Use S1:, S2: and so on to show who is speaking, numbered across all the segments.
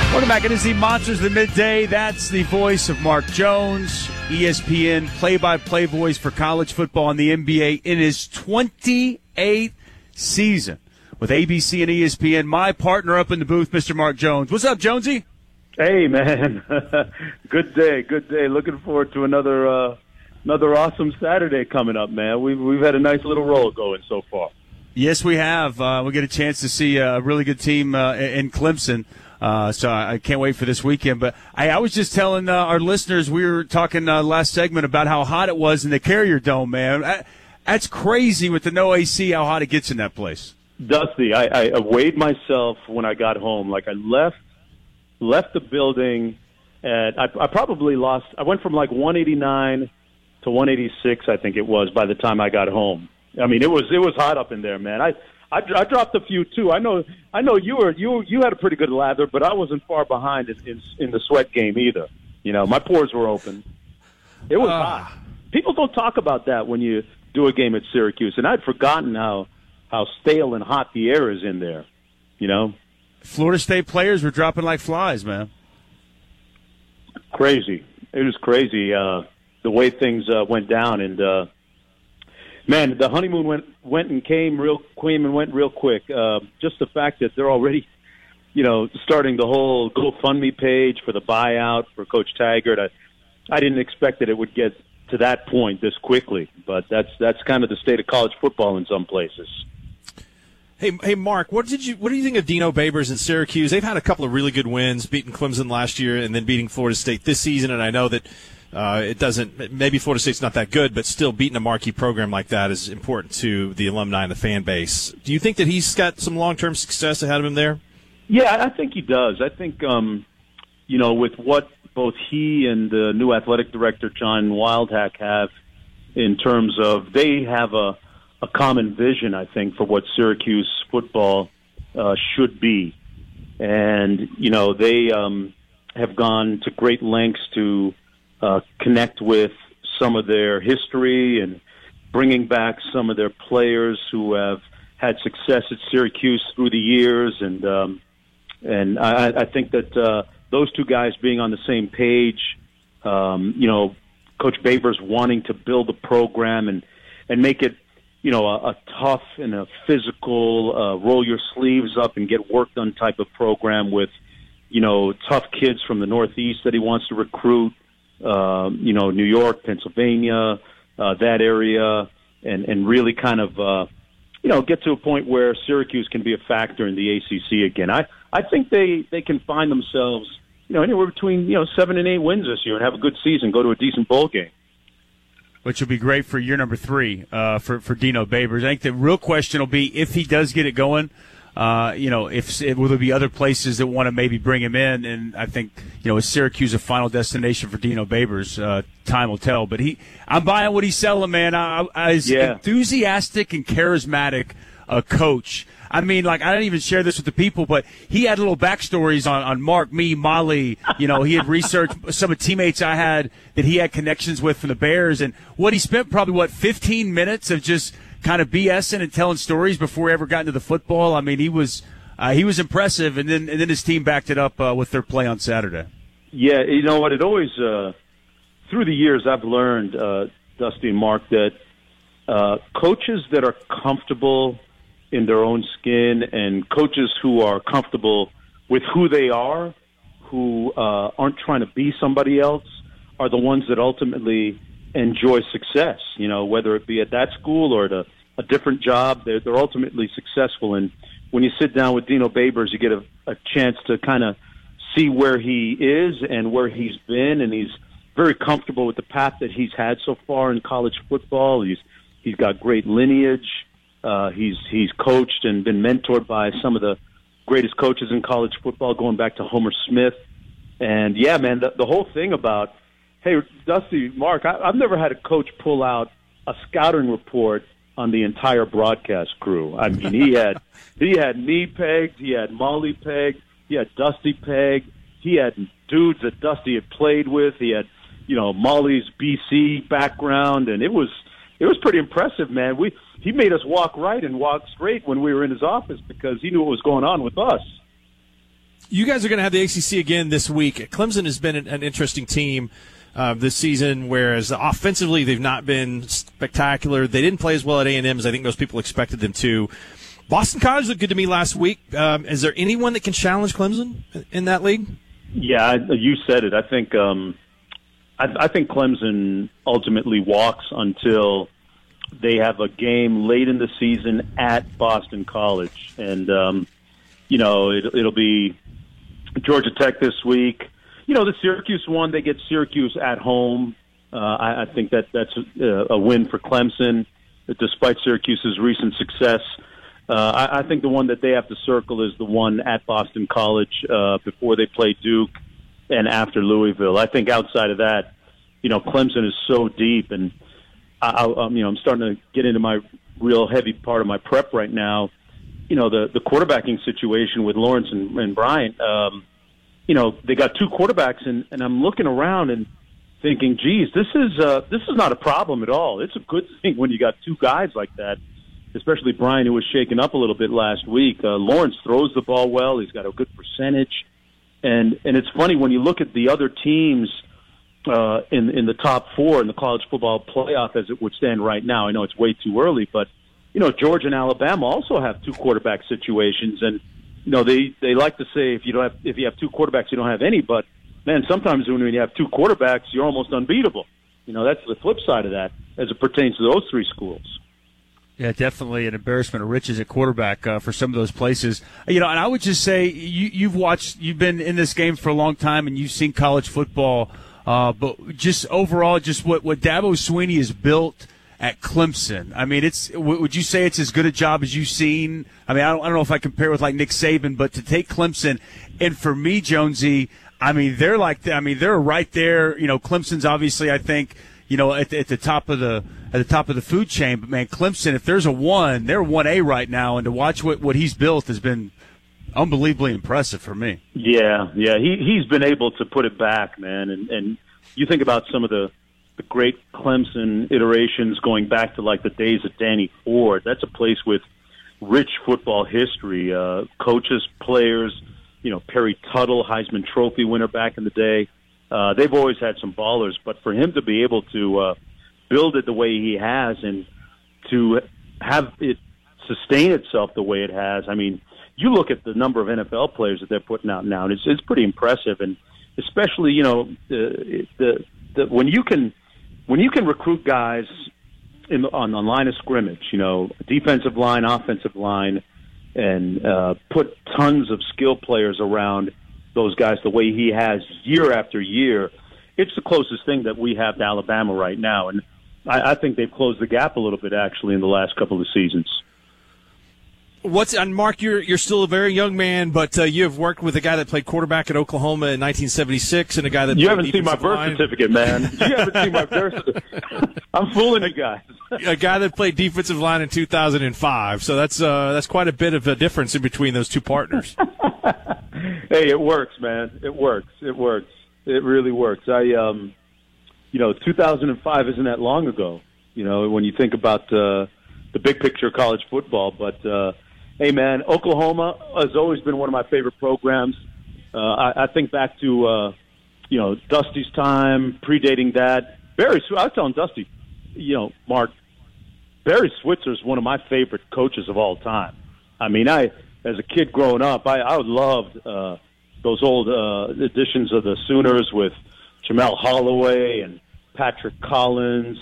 S1: Welcome back. It is the Monsters of the Midday. That's the voice of Mark Jones, ESPN play-by-play voice for college football and the NBA in his 28th season with ABC and ESPN. My partner up in the booth, Mr. Mark Jones. What's up, Jonesy?
S2: Hey, man. Good day. Looking forward to another awesome Saturday coming up, man. We've had a nice little roll going so far.
S1: Yes, we have. We'll get a chance to see a really good team in Clemson. So I can't wait for this weekend. But I was just telling our listeners, we were talking last segment about how hot it was in the Carrier Dome, man. That's crazy with the no AC, how hot it gets in that place.
S2: Dusty, I weighed myself when I got home. Like I left the building, and I probably lost. I went from like 189 to 186, I think it was, by the time I got home. I mean, it was hot up in there, man. I dropped a few too. I know you had a pretty good lather, but I wasn't far behind in the sweat game either. You know, my pores were open. It was hot. People don't talk about that when you do a game at Syracuse, and I'd forgotten how stale and hot the air is in there. You know,
S1: Florida State players were dropping like flies, man.
S2: Crazy. It was crazy the way things went down, and. Man, the honeymoon went and came and went real quick. Just the fact that they're already, starting the whole GoFundMe page for the buyout for Coach Taggart. I didn't expect that it would get to that point this quickly, but that's kind of the state of college football in some places.
S3: Hey, Mark, what do you think of Dino Babers and Syracuse? They've had a couple of really good wins, beating Clemson last year and then beating Florida State this season, and I know that maybe Florida State's not that good, but still beating a marquee program like that is important to the alumni and the fan base. Do you think that he's got some long-term success ahead of him there?
S2: Yeah, I think he does. I think, with what both he and the new athletic director, John Wildhack, have in terms of they have a common vision, I think, for what Syracuse football should be. And, they have gone to great lengths to connect with some of their history and bringing back some of their players who have had success at Syracuse through the years. And I think that those two guys being on the same page, Coach Babers wanting to build a program and make it, a tough and a physical, roll your sleeves up and get work done type of program with, tough kids from the Northeast that he wants to recruit. New York, Pennsylvania, that area, and really kind of, get to a point where Syracuse can be a factor in the ACC again. I think they can find themselves, anywhere between, 7 and 8 wins this year and have a good season, go to a decent bowl game.
S1: Which will be great for year number 3 for Dino Babers. I think the real question will be if he does get it going. Will there be other places that want to maybe bring him in? And I think, is Syracuse a final destination for Dino Babers? Time will tell. But I'm buying what he's selling, man. Enthusiastic and charismatic a coach. I mean, I didn't even share this with the people, but he had little backstories on Mark, me, Molly. He had researched some of the teammates I had that he had connections with from the Bears. And he spent probably, 15 minutes of just kind of BSing and telling stories before he ever got into the football. I mean, he was impressive, and then his team backed it up with their play on Saturday.
S2: Yeah, you know what? It always through the years I've learned, Dusty and Mark, that coaches that are comfortable in their own skin and coaches who are comfortable with who they are, who aren't trying to be somebody else, are the ones that ultimately enjoy success, whether it be at that school or at a different job. They're ultimately successful. And when you sit down with Dino Babers, you get a chance to kind of see where he is and where he's been, and he's very comfortable with the path that he's had so far in college football. He's got great lineage. He's coached and been mentored by some of the greatest coaches in college football, going back to Homer Smith. And yeah, man, the whole thing about, hey, Dusty, Mark, I've never had a coach pull out a scouting report on the entire broadcast crew. I mean, he had me pegged, he had Molly pegged, he had Dusty pegged, he had dudes that Dusty had played with, he had, Molly's BC background, and it was pretty impressive, man. He made us walk right and walk straight when we were in his office because he knew what was going on with us.
S3: You guys are going to have the ACC again this week. Clemson has been an interesting team this season, whereas offensively they've not been spectacular. They didn't play as well at A&M as I think most people expected them to. Boston College looked good to me last week. Is there anyone that can challenge Clemson in that league?
S2: Yeah, you said it. I think Clemson ultimately walks until they have a game late in the season at Boston College, and it'll be Georgia Tech this week. The Syracuse one, they get Syracuse at home. I think that's a win for Clemson, despite Syracuse's recent success. I think the one that they have to circle is the one at Boston College before they play Duke and after Louisville. I think outside of that, Clemson is so deep, and I'm starting to get into my real heavy part of my prep right now. The quarterbacking situation with Lawrence and Bryant. They got two quarterbacks, and I'm looking around and thinking, geez, this is not a problem at all. It's a good thing when you got two guys like that, especially Bryant, who was shaken up a little bit last week. Lawrence throws the ball well. He's got a good percentage. And it's funny when you look at the other teams in the top four in the college football playoff as it would stand right now. I know it's way too early, but Georgia and Alabama also have two quarterback situations, and they like to say if you have two quarterbacks you don't have any. But man, sometimes when you have two quarterbacks you're almost unbeatable. That's the flip side of that as it pertains to those three schools.
S1: Yeah, definitely an embarrassment of riches at quarterback for some of those places. And I would just say you've been in this game for a long time, and you've seen college football. But just overall, just what Dabo Swinney has built at Clemson. I mean, would you say it's as good a job as you've seen? I mean, I don't know if I compare with like Nick Saban, but to take Clemson, and for me, Jonesy, I mean, they're right there. Clemson's obviously, I think, at the top of the food chain. But man, Clemson, if there's a one, they're 1A right now, and to watch what he's built has been unbelievably impressive for me.
S2: Yeah, he's been able to put it back, man. And you think about some of the great Clemson iterations going back to like the days of Danny Ford. That's a place with rich football history, coaches, players. Perry Tuttle, Heisman Trophy winner back in the day. They've always had some ballers, but for him to be able to build it the way he has and to have it sustain itself the way it has, I mean, you look at the number of NFL players that they're putting out now, and it's pretty impressive. And especially, when you can recruit guys on the line of scrimmage, defensive line, offensive line, and put tons of skill players around those guys the way he has year after year, it's the closest thing that we have to Alabama right now. And I think they've closed the gap a little bit, actually, in the last couple of seasons.
S3: Mark, you're still a very young man, but you have worked with a guy that played quarterback at Oklahoma in 1976 and a guy that
S2: you haven't seen my birth certificate, man. You haven't seen my birth certificate. I'm fooling you guys.
S3: A guy that played defensive line in 2005. So that's quite a bit of a difference in between those two partners.
S2: Hey, it works, man. It works. It really works. 2005 isn't that long ago. When you think about the big picture of college football, but. Hey, man, Oklahoma has always been one of my favorite programs. I think back to, Dusty's time, predating that. I was telling Dusty, Mark, Barry Switzer is one of my favorite coaches of all time. I mean, as a kid growing up, I loved those old editions of the Sooners with Jamel Holloway and Patrick Collins.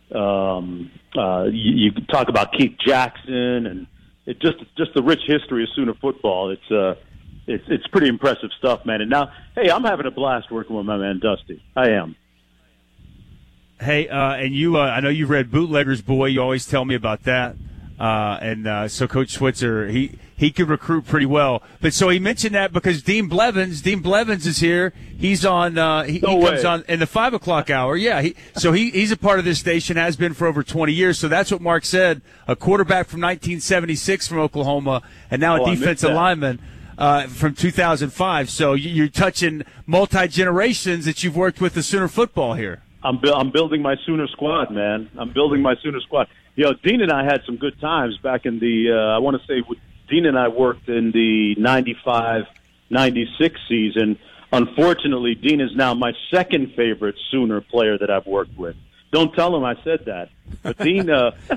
S2: You talk about Keith Jackson and it just the rich history of Sooner football. It's pretty impressive stuff, man. And now, hey, I'm having a blast working with my man Dusty. I am.
S1: Hey, and you, I know you've read Bootlegger's Boy. You always tell me about that. So Coach Switzer, he could recruit pretty well. But so he mentioned that because Dean Blevins is here. He's on, he comes on in the 5 o'clock hour. Yeah. He's a part of this station, has been for over 20 years. So that's what Mark said. A quarterback from 1976 from Oklahoma and now a defensive lineman, from 2005. So you're touching multi-generations that you've worked with the Sooner football here.
S2: I'm building my Sooner squad, man. I'm building my Sooner squad. Dean and I had some good times back in the, I want to say Dean and I worked in the 95-96 '96 season. Unfortunately, Dean is now my second favorite Sooner player that I've worked with. Don't tell him I said that. But Dean,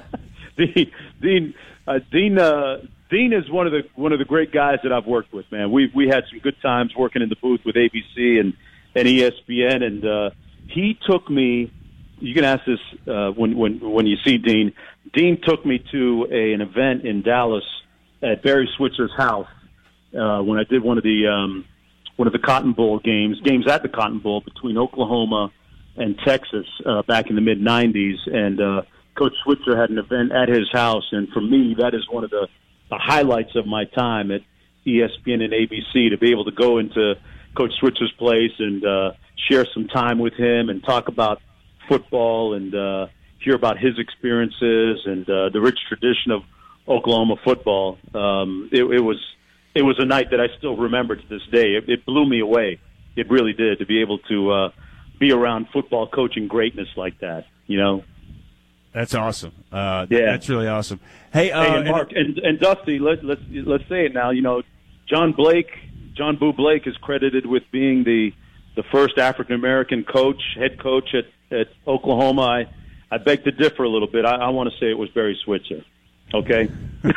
S2: Dean is one of the great guys that I've worked with. Man, we had some good times working in the booth with ABC and ESPN, and he took me. You can ask this when you see Dean. Dean took me to an event in Dallas at Barry Switzer's house when I did one of the Cotton Bowl games at the Cotton Bowl between Oklahoma and Texas back in the mid '90s, and Coach Switzer had an event at his house, and for me, that is one of the highlights of my time at ESPN and ABC, to be able to go into Coach Switzer's place and share some time with him and talk about football and hear about his experiences and the rich tradition of Oklahoma football. It was a night that I still remember to this day. It blew me away. It really did, to be able to be around football coaching greatness like that, you know.
S1: That's awesome. That's really awesome. Hey,
S2: and Mark and Dusty, let's say it now. You know, John Boo Blake is credited with being the first African American head coach at Oklahoma. I beg to differ a little bit. I want to say it was Barry Switzer. Okay.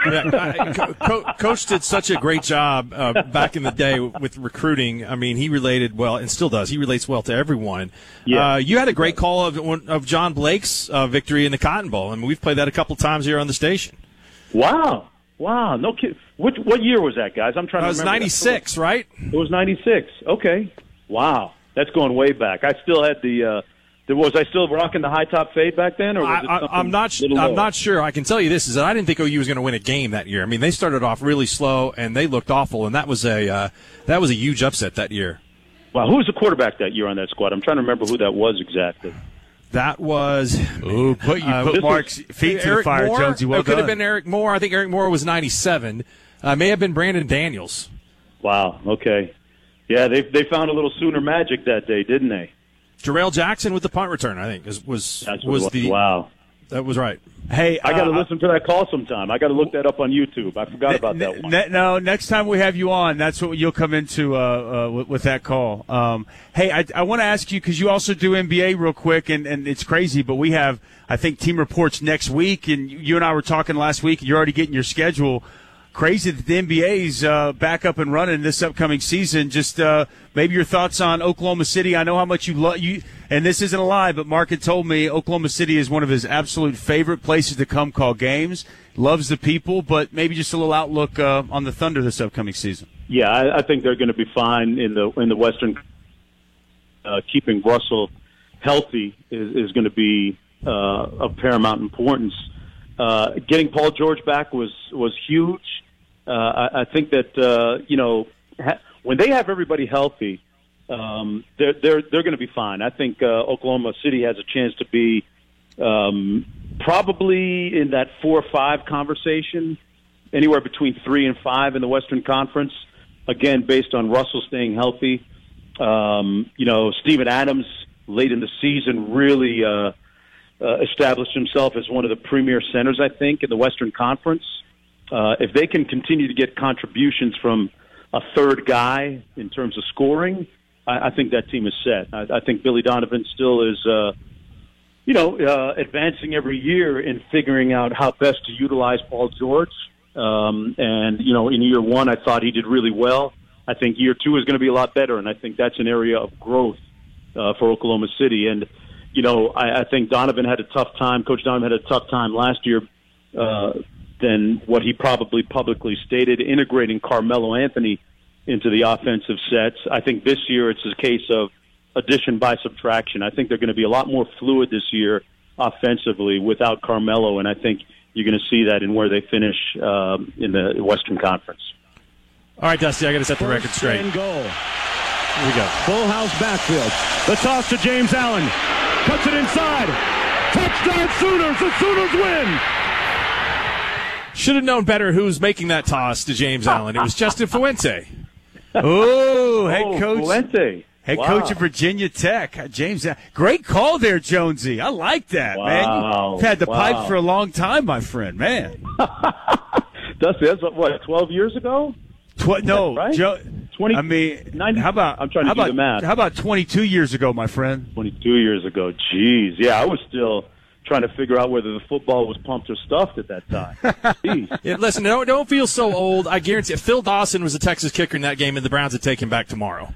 S3: Coach did such a great job back in the day with recruiting. I mean, he related well, and still does. He relates well to everyone.
S2: Yeah.
S3: You had a great call of John Blake's victory in the Cotton Bowl. I mean, we've played that a couple times here on the station.
S2: Wow. No kid. What year was that, guys? I'm trying to remember.
S3: It was 96, right?
S2: It was 96. Okay. Wow. That's going way back. I still had was I still rocking the high top fade back then, or was it
S3: I'm not sure. I can tell you this is that I didn't think OU was going to win a game that year. I mean, they started off really slow and they looked awful, and that was a huge upset that year.
S2: Wow, who was the quarterback that year on that squad? I'm trying to remember who that was exactly.
S3: That was
S1: put Mark's feet to the fire, Jonesy. Well
S3: done. It could have been Eric Moore. I think Eric Moore was 97. May have been Brandon Daniels.
S2: Wow. Okay. Yeah, they found a little Sooner magic that day, didn't they?
S3: Jarrell Jackson with the punt return, I think, was the
S2: wow.
S3: That was right.
S1: Hey,
S2: I got to listen to that call sometime. I got to look that up on YouTube. I forgot about that one.
S1: No, next time we have you on, that's what you'll come into with that call. Hey, I want to ask you, because you also do NBA real quick, and it's crazy, but we have, I think, team reports next week, and you and I were talking last week, and you're already getting your schedule. Crazy that the NBA's back up and running this upcoming season. Just maybe your thoughts on Oklahoma City. I know how much you love you, and this isn't a lie, but Mark had told me Oklahoma City is one of his absolute favorite places to come call games. Loves the people, but maybe just a little outlook on the Thunder this upcoming season.
S2: Yeah, I think they're going to be fine in the Western. Keeping Russell healthy is going to be of paramount importance. Getting Paul George back was huge. I think that when they have everybody healthy, they're going to be fine. I think Oklahoma City has a chance to be probably in that 4 or 5 conversation, anywhere between 3 and 5 in the Western Conference. Again, based on Russell staying healthy. Steven Adams late in the season really established himself as one of the premier centers, I think, in the Western Conference. If they can continue to get contributions from a third guy in terms of scoring, I think that team is set. I think Billy Donovan still is, advancing every year in figuring out how best to utilize Paul George. In year 1, I thought he did really well. I think year 2 is going to be a lot better, and I think that's an area of growth for Oklahoma City. And I think Donovan had a tough time. Coach Donovan had a tough time last year than what he probably publicly stated, integrating Carmelo Anthony into the offensive sets. I think this year it's a case of addition by subtraction. I think they're going to be a lot more fluid this year offensively without Carmelo, and I think you're going to see that in where they finish in the Western Conference.
S3: All right, Dusty, I got to set the record straight.
S4: And goal.
S3: Here we go.
S4: Full house backfield. The toss to James Allen. Cuts it inside. Touchdown Sooners. The Sooners win.
S3: Should have known better who was making that toss to James Allen. It was Justin Fuente.
S1: Oh, head coach.
S2: Fuente.
S1: Head coach of Virginia Tech, James. Great call there, Jonesy. I like that, man. You've had the pipe for a long time, my friend, man.
S2: Dusty, that's what, 12 years ago?
S1: No,
S2: right?
S1: I mean,
S2: 90,
S1: how about
S2: I'm trying to do the math.
S1: How about 22 years ago, my friend?
S2: 22 years ago. Jeez. Yeah, I was still trying to figure out whether the football was pumped or stuffed at that time. Jeez.
S3: Yeah, listen, don't feel so old. I guarantee you, Phil Dawson was the Texas kicker in that game, and the Browns would take him back tomorrow.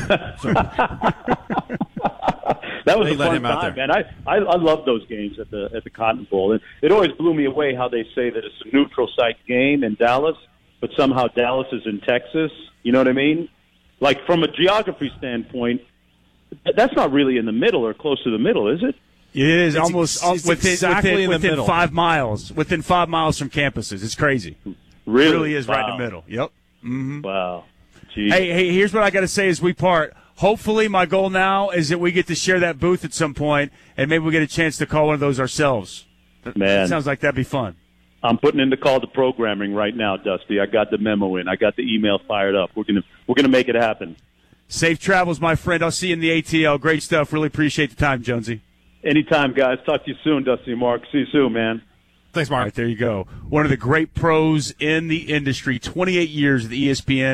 S2: That was
S3: They
S2: a
S3: let
S2: fun
S3: him out
S2: time,
S3: there.
S2: man. I loved those games at the Cotton Bowl, and it always blew me away how they say that it's a neutral site game in Dallas, but somehow Dallas is in Texas. You know what I mean? Like from a geography standpoint, that's not really in the middle or close to the middle, is it?
S1: It is
S3: It's
S1: almost
S3: exactly in the
S1: within
S3: middle.
S1: 5 miles. Within 5 miles from campuses. It's crazy.
S2: Really?
S1: It really is right in
S2: Wow.
S1: the middle. Yep.
S2: Wow. Jeez.
S1: Hey, here's what I got to say as we part. Hopefully, my goal now is that we get to share that booth at some point, and maybe we get a chance to call one of those ourselves.
S2: Man.
S1: Sounds like that'd be fun.
S2: I'm putting in the call to programming right now, Dusty. I got the memo in. I got the email fired up. We're gonna make it happen.
S1: Safe travels, my friend. I'll see you in the ATL. Great stuff. Really appreciate the time, Jonesy.
S2: Anytime, guys. Talk to you soon, Dusty and Mark. See you soon, man.
S3: Thanks, Mark.
S1: All right, there you go. One of the great pros in the industry, 28 years at the ESPN.